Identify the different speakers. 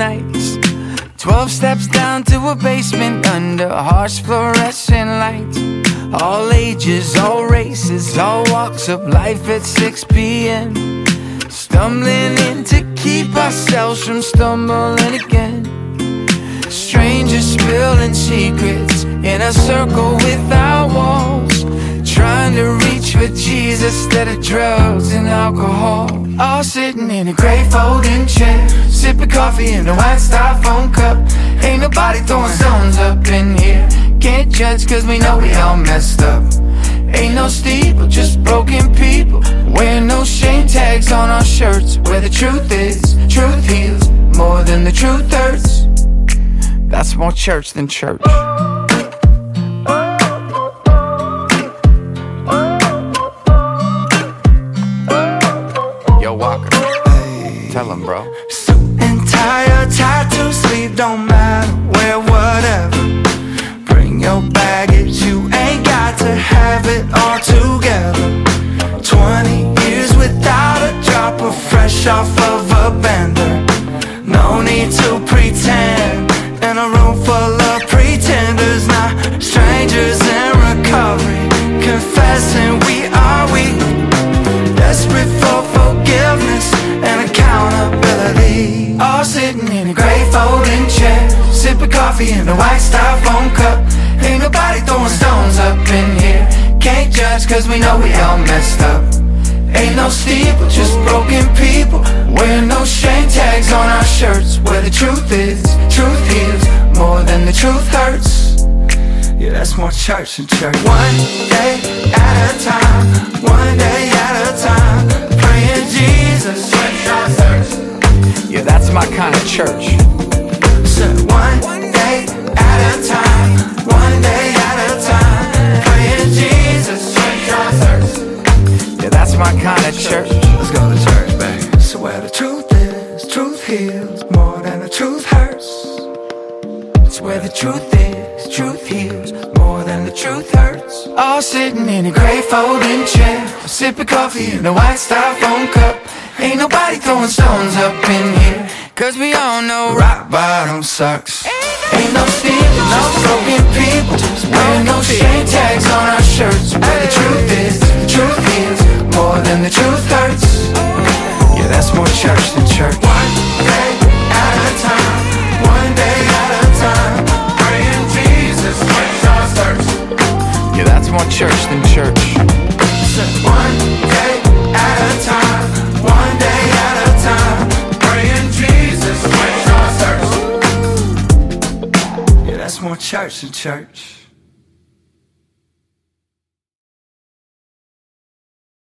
Speaker 1: nights. 12 steps down to a basement under harsh fluorescent lights. All ages, all races, all walks of life at 6 p.m. Stumbling in to keep ourselves from stumbling again. Strangers spilling secrets in a circle without walls, trying to reach for Jesus instead of drugs and alcohol. All sitting in a gray folding chair, sipping coffee in a white styrofoam cup. Ain't nobody throwing stones up in here. Can't judge cause we know we all messed up. Ain't no steeple, just broken people, wearing no shame tags on our shirts. Where the truth is, truth heals more than the truth hurts. That's more church than church. Yo, Walker, hey. Tell him, bro.
Speaker 2: Suit and tie or tattoo sleeve, don't matter, wear whatever. Bring your baggage, you ain't got to have it all together. 20 years without a drop of fresh off of a bender. No need to pretend in a room full of pretenders, not strangers in recovery, confessing we are weak, desperate for forgiveness and accountability. All sitting in a gray folding chair, sipping coffee in a white styrofoam cup. Ain't nobody throwing stones up in here. Can't judge cause we know we all messed up. Ain't no steeple, just broken people, wearing no shame tags on our shirts. Where the truth is, truth heals more than the truth hurts. Yeah, that's more church than church. One day at a time, one day at a time, praying Jesus.
Speaker 1: Yeah, that's my kind of church.
Speaker 2: So one day at a time, one day at a time, praying Jesus.
Speaker 1: Yeah, that's my kind of church.
Speaker 2: Let's go to church, baby. So where the truth is, truth heals more than the truth hurts. It's where the truth is, truth heals more than the truth hurts. All sitting in a gray folding chair, sipping coffee in a white styrofoam cup. Ain't nobody throwing stones up in here, cause we all know rock bottom sucks. Ain't no stealing, no broken people, wearing no shame tags on our shirts. Where the truth is, the truth heals more than the truth hurts. Yeah, that's more church than church. One day at a time, one day at a time, praying Jesus when God's thirst.
Speaker 1: Yeah, that's more church than church.
Speaker 2: So one day at a time, one day at a time, praying Jesus when God's thirst. Yeah, that's more church than church.